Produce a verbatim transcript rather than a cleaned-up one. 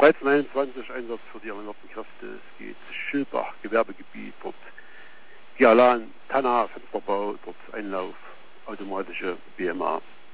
dreizehn einundzwanzig Einsatz für die erlangten Kräfte. Es geht Schilbach, Gewerbegebiet, dort Gialan, Tanna, Fensterbau, dort Einlauf, automatische B M A.